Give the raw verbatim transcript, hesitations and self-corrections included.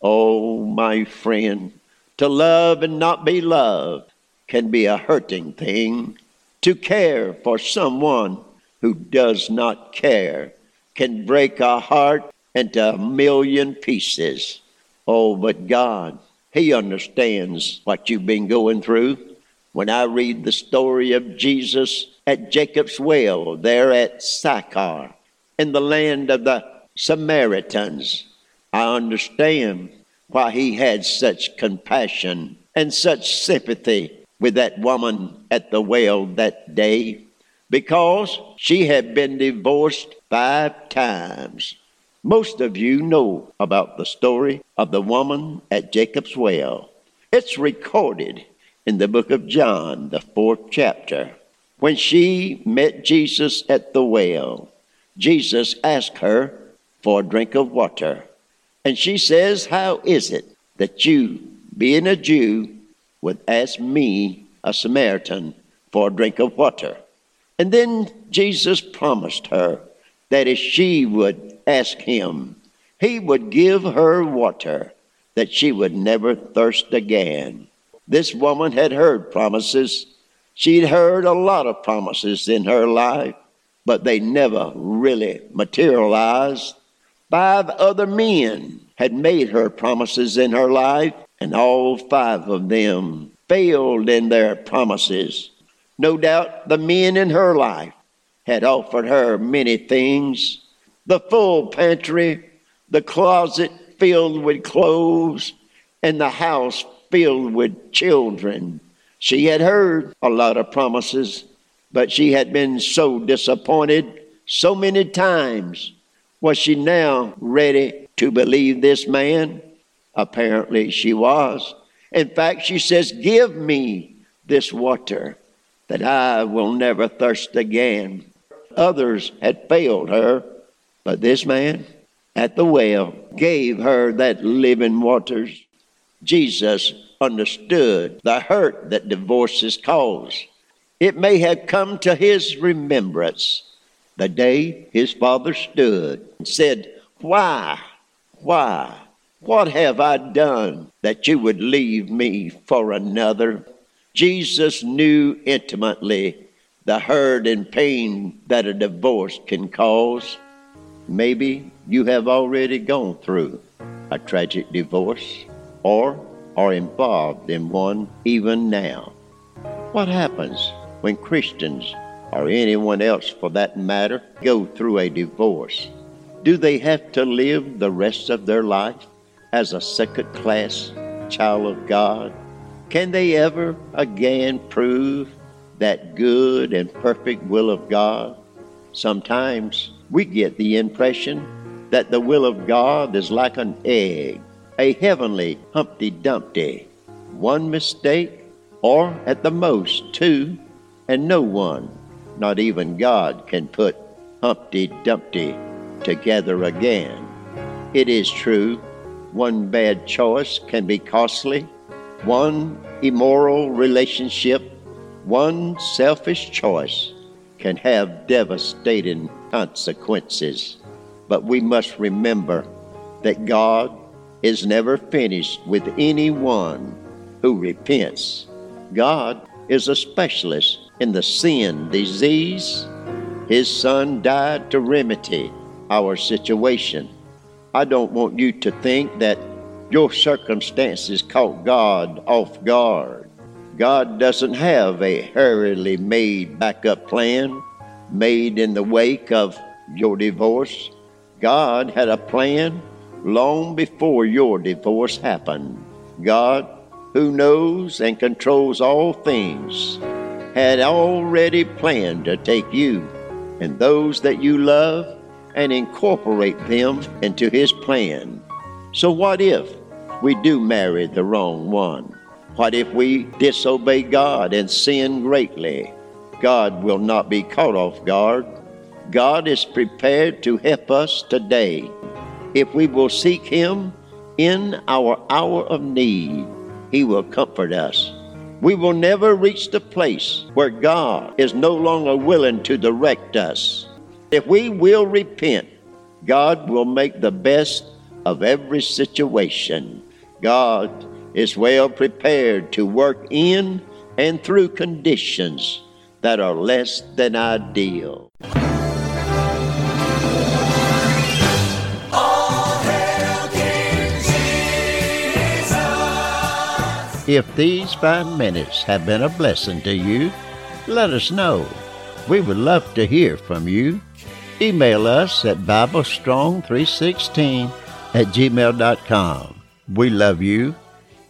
Oh, my friend, to love and not be loved can be a hurting thing. To care for someone who does not care can break a heart into a million pieces. Oh, but God, He understands what you've been going through. When I read the story of Jesus at Jacob's well, there at Sychar, in the land of the Samaritans, I understand why He had such compassion and such sympathy with that woman at the well that day, because she had been divorced five times. Most of you know about the story of the woman at Jacob's well. It's recorded in the book of John, the fourth chapter. When she met Jesus at the well, Jesus asked her for a drink of water. And she says, "How is it that you, being a Jew, would ask me, a Samaritan, for a drink of water?" And then Jesus promised her that if she would ask Him, He would give her water, that she would never thirst again. This woman had heard promises. She'd heard a lot of promises in her life, but they never really materialized. Five other men had made her promises in her life, and all five of them failed in their promises. No doubt the men in her life had offered her many things: the full pantry, the closet filled with clothes, and the house filled with children. She had heard a lot of promises, but she had been so disappointed so many times. Was she now ready to believe this man? Apparently she was. In fact, she says, "Give me this water, that I will never thirst again." Others had failed her, but this man at the well gave her that living waters. Jesus understood the hurt that divorces cause. It may have come to His remembrance the day His father stood and said, "Why, why, what have I done that you would leave me for another?" Jesus knew intimately the hurt and pain that a divorce can cause. Maybe you have already gone through a tragic divorce, or are involved in one even now. What happens when Christians, or anyone else for that matter, go through a divorce? Do they have to live the rest of their life as a second-class child of God? Can they ever again prove that good and perfect will of God? Sometimes we get the impression that the will of God is like an egg, a heavenly Humpty Dumpty. One mistake, or at the most two, and no one, not even God, can put Humpty Dumpty together again. It is true, one bad choice can be costly. One immoral relationship, one selfish choice can have devastating consequences. But we must remember that God is never finished with anyone who repents. God is a specialist in the sin disease. His Son died to remedy our situation. I don't want you to think that your circumstances caught God off guard. God doesn't have a hurriedly made backup plan made in the wake of your divorce. God had a plan long before your divorce happened. God, who knows and controls all things, had already planned to take you and those that you love and incorporate them into His plan. So what if we do marry the wrong one? What if we disobey God and sin greatly? God will not be caught off guard. God is prepared to help us today. If we will seek Him in our hour of need, He will comfort us. We will never reach the place where God is no longer willing to direct us. If we will repent, God will make the best of every situation. God is well prepared to work in and through conditions that are less than ideal. If these five minutes have been a blessing to you, let us know. We would love to hear from you. Email us at bible strong three sixteen at gmail dot com. We love you